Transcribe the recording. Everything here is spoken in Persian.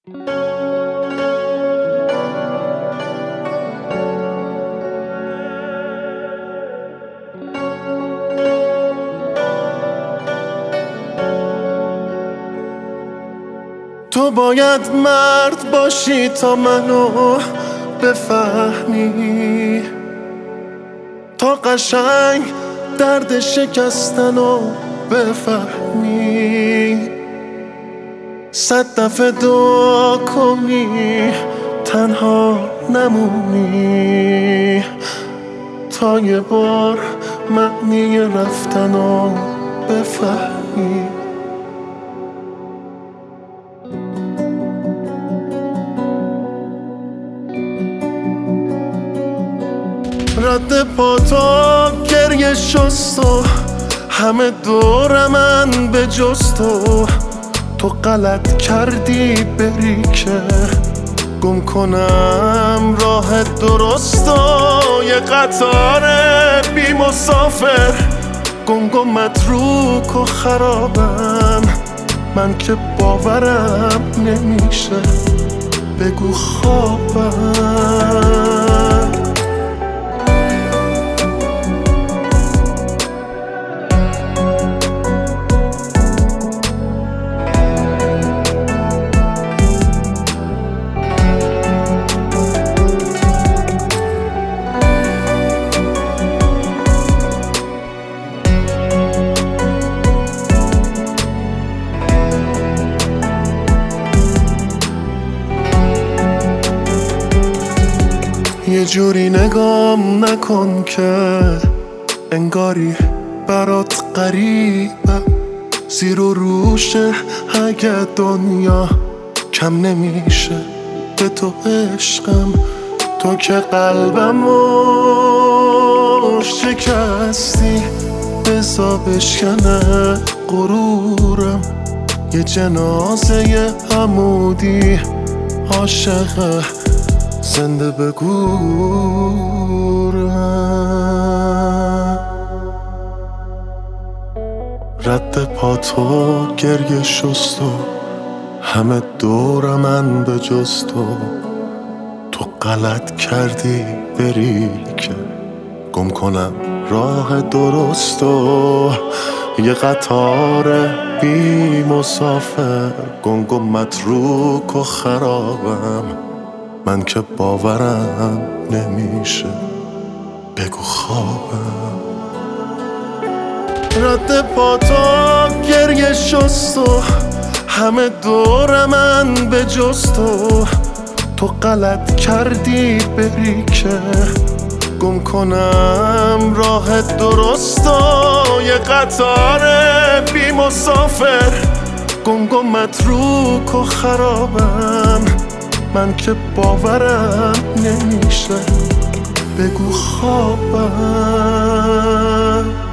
تو باید مرد باشی تا منو بفهمی، تا قشنگ درد شکستنو بفهمی. 100 دفعه دعا کنی تنها نمونی، تا یه بار معنی رفتنو بفهمی. رد پا تو گریه شست و همه دور من به جز تو غلط کردی بری که گم کنم راه درست و یه قطار بی مسافر گنگ و متروک و خرابم. من که باورم نمیشه بگو خوابم. یه جوری نگام نکن که انگاری برات غریبه، زیر و روشه اگه دنیا کم نمیشه به تو عشقم. تو که قلبمو شکستی بزا بشکنه غرورم. یه جنازه عمودی عاشقه زنده بگورم. رد پا تو گریه شست و همه دور من به جز تو غلط کردی بری که گم کنم راه درست و یه قطار بی مسافر گنگ و متروک و خرابم. من که باورم نمیشه بگو خوابم. رد پا تو گریه شست و همه دور من به جز تو غلط کردی بری که گم کنم راه درست و یه قطار بی مسافر گنگ و متروک و خرابم. من که باورم نمیشه بگو خوابم.